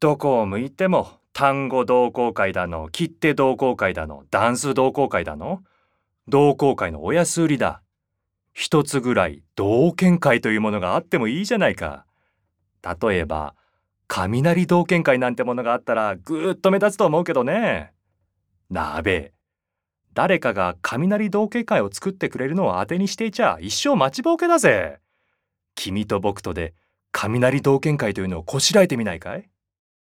どこを向いても単語同好会だの、切手同好会だの、ダンス同好会だの、同好会のお安売りだ。一つぐらい同見会というものがあってもいいじゃないか。例えば、雷同見会なんてものがあったらぐーっと目立つと思うけどね。なあべえ、誰かが雷同見会を作ってくれるのを当てにしていちゃ一生待ちぼうけだぜ。君と僕とで雷同見会というのをこしらえてみないかい？